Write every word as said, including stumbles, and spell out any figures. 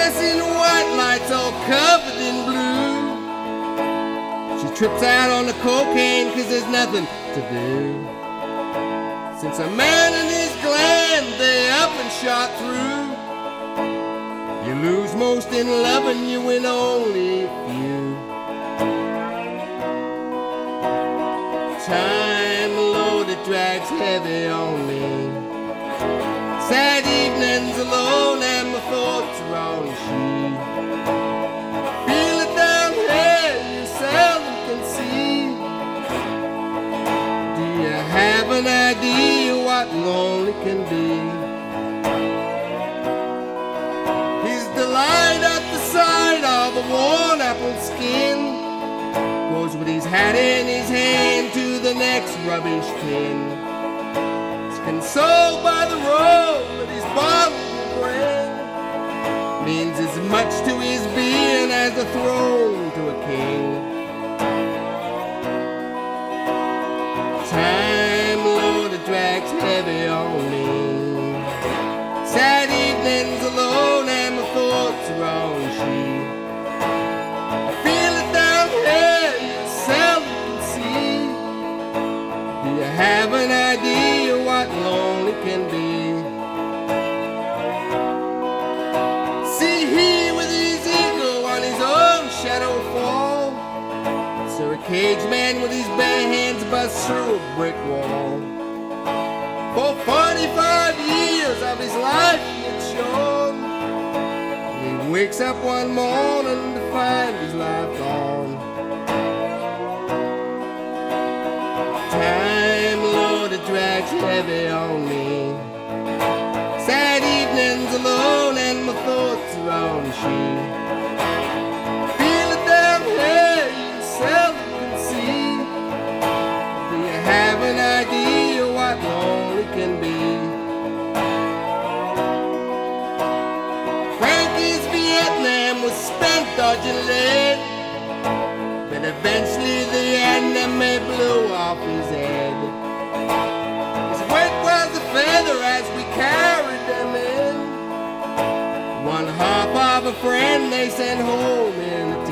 dress in white, lights all covered in blue. She trips out on the cocaine cause there's nothing to do. Since a man and his gland, they up and shot through. You lose most in love and you win only few. Time loaded drags heavy on me. Sad evenings alone and my thoughts are on she. Feel it down here you seldom can see. Do you have an idea what lonely can be? His delight at the sight of a worn apple skin goes with his hat in his hand to the next rubbish tin. He's consoled by the roll that his bottle will bring. Means as much to his being as a throne to a king. Time loaded drags heavy on me. Sad evenings alone and my thoughts are on she. I feel it down here you seldom can see. Do you have an idea what lonely can be? See he with his ego on his own shadow fall. Sir a cage man with his bare hands bust through a brick wall. For forty-five years of his life he had shown. He wakes up one morning to find his life gone. Time loaded drags heavy on me. Sad evenings alone and my thoughts are on she. Feel it down here you seldom can see. Do you have an idea what lonely can be? Frankie's Vietnam was spent dodging lead, but eventually the enemy blew off his head. His weight was a feather as we carried them in. One half of a friend they sent home in a